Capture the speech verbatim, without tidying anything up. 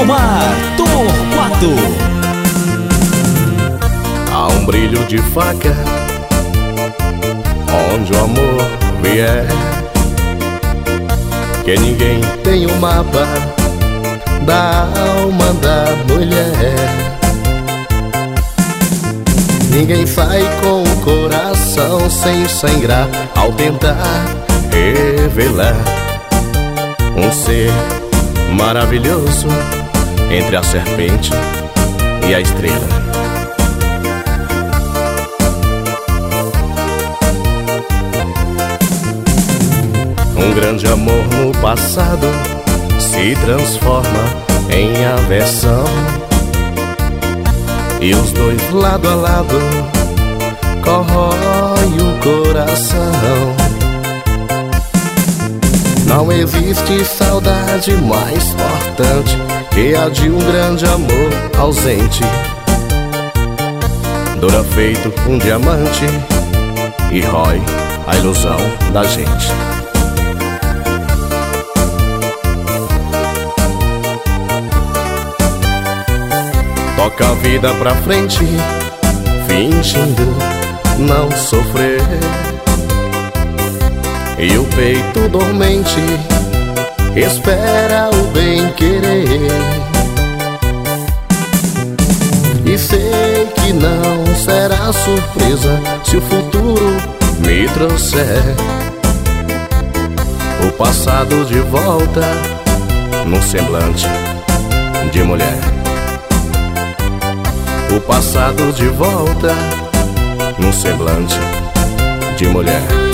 Omar Torquato. Há um brilho de faca onde o amor vier, que ninguém tem o mapa da alma da mulher. Ninguém sai com o coração sem sangrar ao tentar revelar um ser maravilhoso entre a serpente e a estrela. Um grande amor no passado se transforma em aversão, e os dois lado a lado corrói o coração. Não existe saudade mais importante que a de um grande amor ausente. Dura feito um diamante e rói a ilusão da gente. Toca a vida pra frente, fingindo não sofrer, e o peito dormente espera o bem-querer. E sei que não será surpresa se o futuro me trouxer o passado de volta num semblante de mulher. O passado de volta num semblante de mulher.